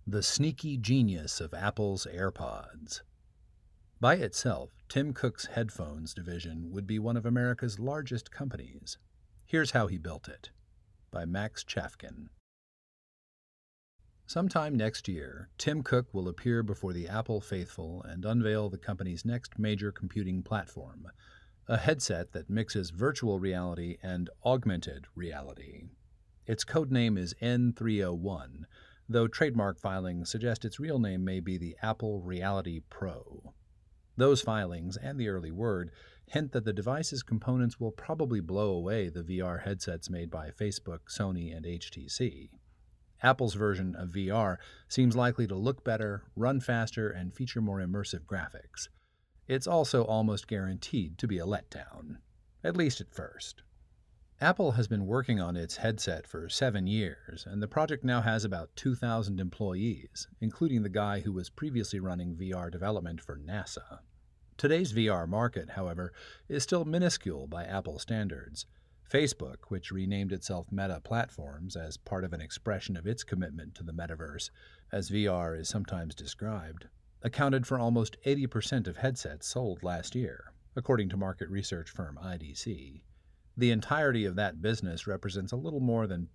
The sneaky genius of Apple's AirPods. By itself, Tim Cook's headphones division would be one of America's largest companies. Here's how he built it. By Max Chafkin. Sometime next year, Tim Cook will appear before the Apple faithful and unveil the company's next major computing platform, a headset that mixes virtual reality and augmented reality. Its codename is N301, though trademark filings suggest its real name may be the Apple Reality Pro. Those filings, and the early word, hint that the device's components will probably blow away the VR headsets made by Facebook, Sony, and HTC. Apple's version of VR seems likely to look better, run faster, and feature more immersive graphics. It's also almost guaranteed to be a letdown, at least at first. Apple has been working on its headset for 7 years, and the project now has about 2,000 employees, including the guy who was previously running VR development for NASA. Today's VR market, however, is still minuscule by Apple standards. Facebook, which renamed itself Meta Platforms as part of an expression of its commitment to the metaverse, as VR is sometimes described, accounted for almost 80% of headsets sold last year, according to market research firm IDC. The entirety of that business represents a little more than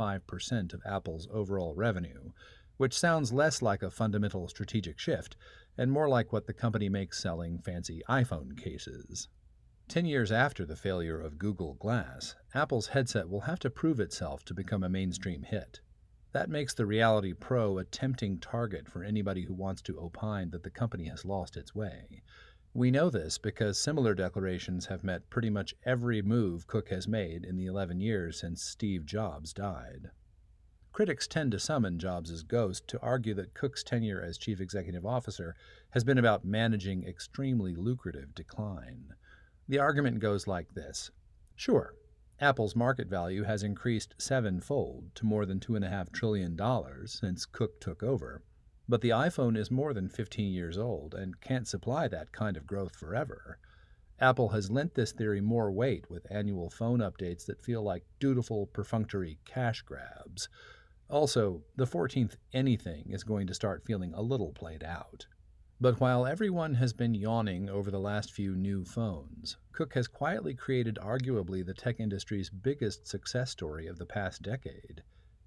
0.5% of Apple's overall revenue, which sounds less like a fundamental strategic shift and more like what the company makes selling fancy iPhone cases. 10 years after the failure of Google Glass, Apple's headset will have to prove itself to become a mainstream hit. That makes the Reality Pro a tempting target for anybody who wants to opine that the company has lost its way. We know this because similar declarations have met pretty much every move Cook has made in the 11 years since Steve Jobs died. Critics tend to summon Jobs' ghost to argue that Cook's tenure as chief executive officer has been about managing extremely lucrative decline. The argument goes like this. Sure, Apple's market value has increased 7-fold to more than $2.5 trillion since Cook took over. But the iPhone is more than 15 years old and can't supply that kind of growth forever. Apple has lent this theory more weight with annual phone updates that feel like dutiful, perfunctory cash grabs. Also, the 14th anything is going to start feeling a little played out. But while everyone has been yawning over the last few new phones, Cook has quietly created arguably the tech industry's biggest success story of the past decade: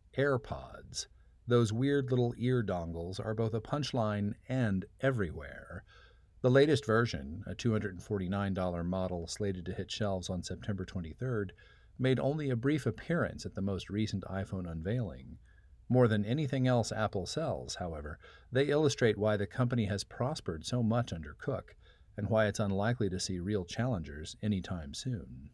AirPods. Those weird little ear dongles are both a punchline and everywhere. The latest version, a $249 model slated to hit shelves on September 23rd, made only a brief appearance at the most recent iPhone unveiling. More than anything else Apple sells, however, they illustrate why the company has prospered so much under Cook, and why it's unlikely to see real challengers anytime soon.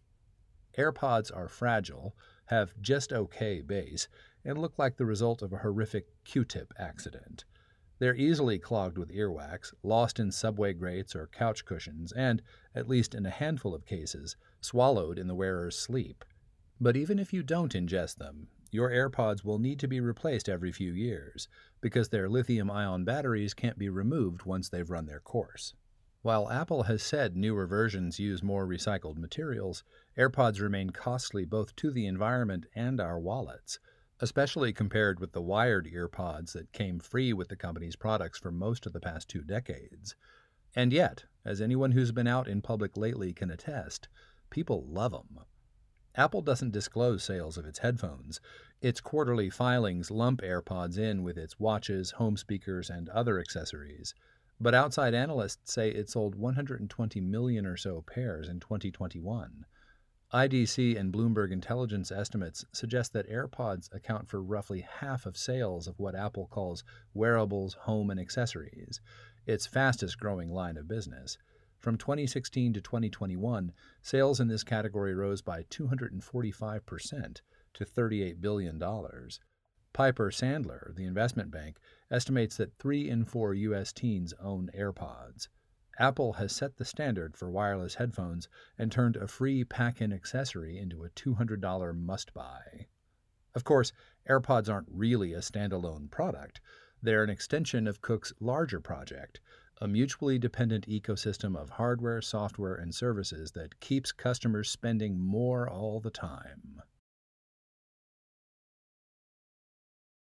AirPods are fragile, have just okay bass, and look like the result of a horrific Q-tip accident. They're easily clogged with earwax, lost in subway grates or couch cushions, and, at least in a handful of cases, swallowed in the wearer's sleep. But even if you don't ingest them, your AirPods will need to be replaced every few years, because their lithium-ion batteries can't be removed once they've run their course. While Apple has said newer versions use more recycled materials, AirPods remain costly both to the environment and our wallets, especially compared with the wired earpods that came free with the company's products for most of the past 2 decades. And yet, as anyone who's been out in public lately can attest, people love them. Apple doesn't disclose sales of its headphones. Its quarterly filings lump AirPods in with its watches, home speakers, and other accessories. But outside analysts say it sold 120 million or so pairs in 2021. IDC and Bloomberg Intelligence estimates suggest that AirPods account for roughly half of sales of what Apple calls wearables, home, and accessories, its fastest-growing line of business. From 2016 to 2021, sales in this category rose by 245% to $38 billion. Piper Sandler, the investment bank, estimates that 3 in 4 U.S. teens own AirPods. Apple has set the standard for wireless headphones and turned a free pack-in accessory into a $200 must-buy. Of course, AirPods aren't really a standalone product. They're an extension of Cook's larger project, a mutually dependent ecosystem of hardware, software, and services that keeps customers spending more all the time.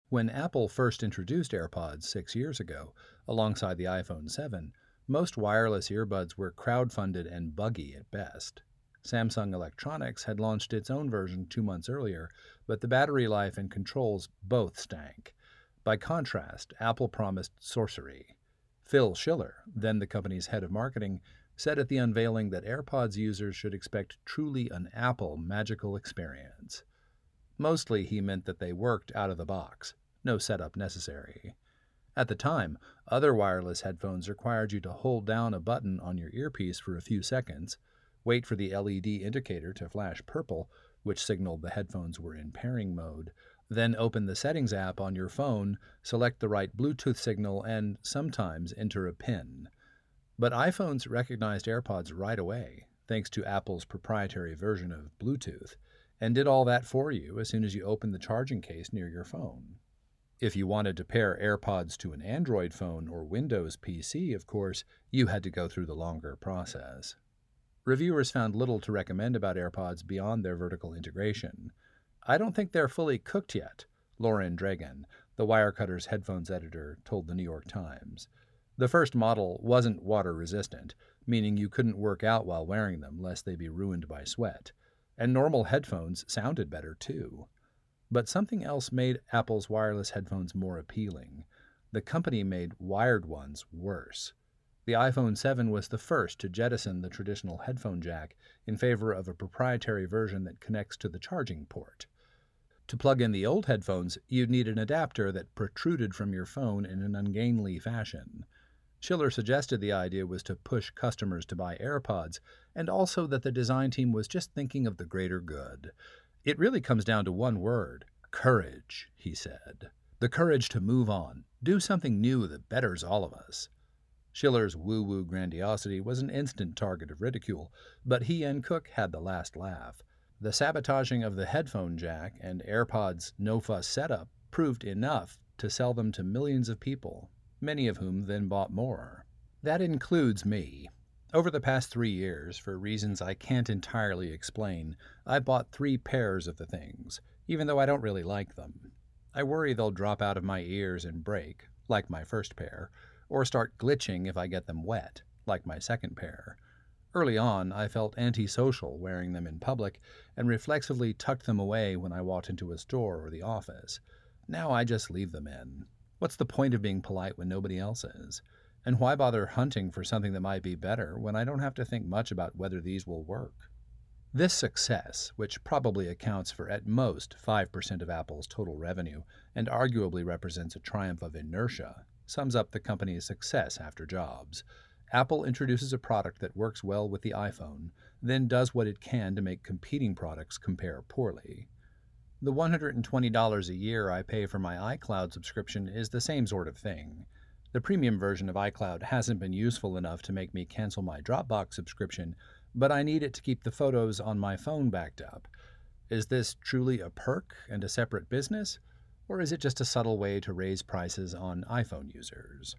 When Apple first introduced AirPods 6 years ago, alongside the iPhone 7, most wireless earbuds were crowdfunded and buggy at best. Samsung Electronics had launched its own version 2 months earlier, but the battery life and controls both stank. By contrast, Apple promised sorcery. Phil Schiller, then the company's head of marketing, said at the unveiling that AirPods users should expect truly an Apple magical experience. Mostly he meant that they worked out of the box, no setup necessary. At the time, other wireless headphones required you to hold down a button on your earpiece for a few seconds, wait for the LED indicator to flash purple, which signaled the headphones were in pairing mode, then open the Settings app on your phone, select the right Bluetooth signal, and sometimes enter a PIN. But iPhones recognized AirPods right away, thanks to Apple's proprietary version of Bluetooth, and did all that for you as soon as you opened the charging case near your phone. If you wanted to pair AirPods to an Android phone or Windows PC, of course, you had to go through the longer process. Reviewers found little to recommend about AirPods beyond their vertical integration. "I don't think they're fully cooked yet," Lauren Dragan, the Wirecutter's headphones editor, told the New York Times. The first model wasn't water-resistant, meaning you couldn't work out while wearing them lest they be ruined by sweat. And normal headphones sounded better, too. But something else made Apple's wireless headphones more appealing. The company made wired ones worse. The iPhone 7 was the first to jettison the traditional headphone jack in favor of a proprietary version that connects to the charging port. To plug in the old headphones, you'd need an adapter that protruded from your phone in an ungainly fashion. Schiller suggested the idea was to push customers to buy AirPods, and also that the design team was just thinking of the greater good. "It really comes down to one word: courage," he said. "The courage to move on, do something new that betters all of us." Schiller's woo-woo grandiosity was an instant target of ridicule, but he and Cook had the last laugh. The sabotaging of the headphone jack and AirPods' no-fuss setup proved enough to sell them to millions of people, many of whom then bought more. That includes me. Over the past 3 years, for reasons I can't entirely explain, I've bought 3 pairs of the things, even though I don't really like them. I worry they'll drop out of my ears and break, like my first pair, or start glitching if I get them wet, like my second pair. Early on, I felt antisocial wearing them in public and reflexively tucked them away when I walked into a store or the office. Now I just leave them in. What's the point of being polite when nobody else is? And why bother hunting for something that might be better when I don't have to think much about whether these will work? This success, which probably accounts for at most 5% of Apple's total revenue and arguably represents a triumph of inertia, sums up the company's success after Jobs. Apple introduces a product that works well with the iPhone, then does what it can to make competing products compare poorly. The $120 a year I pay for my iCloud subscription is the same sort of thing. The premium version of iCloud hasn't been useful enough to make me cancel my Dropbox subscription, but I need it to keep the photos on my phone backed up. Is this truly a perk and a separate business? Or is it just a subtle way to raise prices on iPhone users?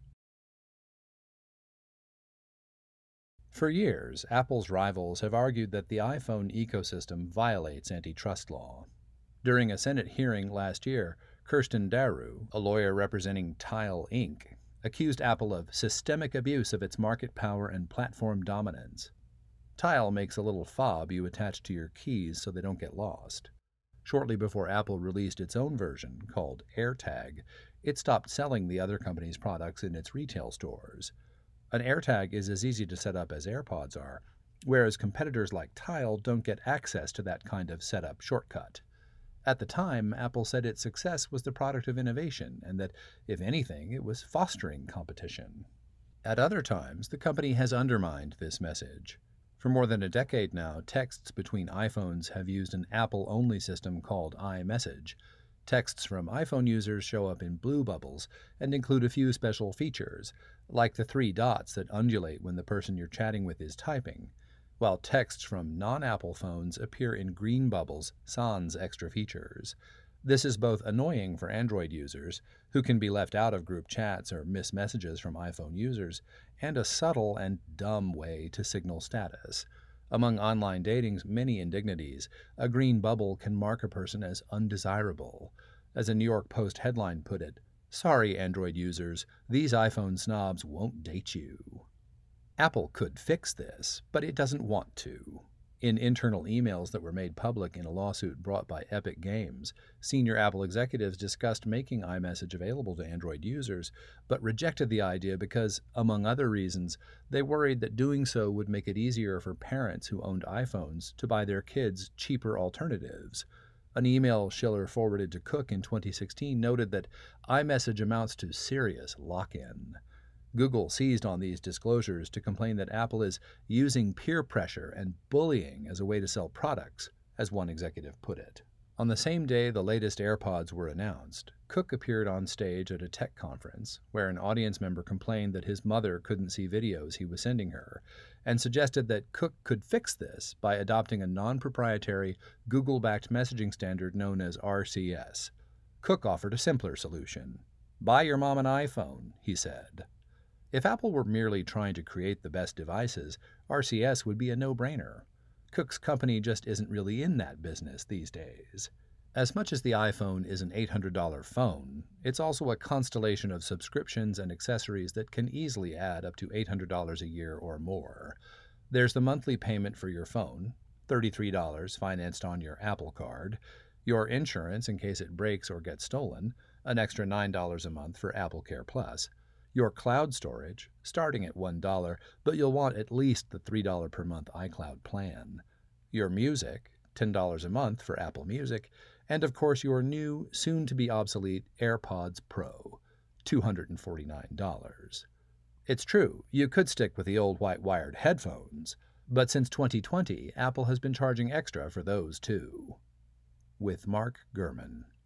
For years, Apple's rivals have argued that the iPhone ecosystem violates antitrust law. During a Senate hearing last year, Kirsten Daru, a lawyer representing Tile Inc., accused Apple of systemic abuse of its market power and platform dominance. Tile makes a little fob you attach to your keys so they don't get lost. Shortly before Apple released its own version, called AirTag, it stopped selling the other company's products in its retail stores. An AirTag is as easy to set up as AirPods are, whereas competitors like Tile don't get access to that kind of setup shortcut. At the time, Apple said its success was the product of innovation and that, if anything, it was fostering competition. At other times, the company has undermined this message. For more than a decade now, texts between iPhones have used an Apple-only system called iMessage. Texts from iPhone users show up in blue bubbles and include a few special features, like the 3 dots that undulate when the person you're chatting with is typing, while texts from non-Apple phones appear in green bubbles, sans extra features. This is both annoying for Android users, who can be left out of group chats or miss messages from iPhone users, and a subtle and dumb way to signal status. Among online dating's many indignities, a green bubble can mark a person as undesirable. As a New York Post headline put it, "Sorry, Android users, these iPhone snobs won't date you." Apple could fix this, but it doesn't want to. In internal emails that were made public in a lawsuit brought by Epic Games, senior Apple executives discussed making iMessage available to Android users, but rejected the idea because, among other reasons, they worried that doing so would make it easier for parents who owned iPhones to buy their kids cheaper alternatives. An email Schiller forwarded to Cook in 2016 noted that iMessage amounts to serious lock-in. Google seized on these disclosures to complain that Apple is using peer pressure and bullying as a way to sell products, as one executive put it. On the same day the latest AirPods were announced, Cook appeared on stage at a tech conference where an audience member complained that his mother couldn't see videos he was sending her, and suggested that Cook could fix this by adopting a non-proprietary, Google-backed messaging standard known as RCS. Cook offered a simpler solution. "Buy your mom an iPhone," he said. If Apple were merely trying to create the best devices, RCS would be a no-brainer. Cook's company just isn't really in that business these days. As much as the iPhone is an $800 phone, it's also a constellation of subscriptions and accessories that can easily add up to $800 a year or more. There's the monthly payment for your phone, $33 financed on your Apple Card, your insurance in case it breaks or gets stolen, an extra $9 a month for AppleCare Plus, your cloud storage, starting at $1, but you'll want at least the $3 per month iCloud plan, your music, $10 a month for Apple Music, and of course your new, soon-to-be obsolete AirPods Pro, $249. It's true, you could stick with the old white-wired headphones, but since 2020, Apple has been charging extra for those too. With Mark Gurman.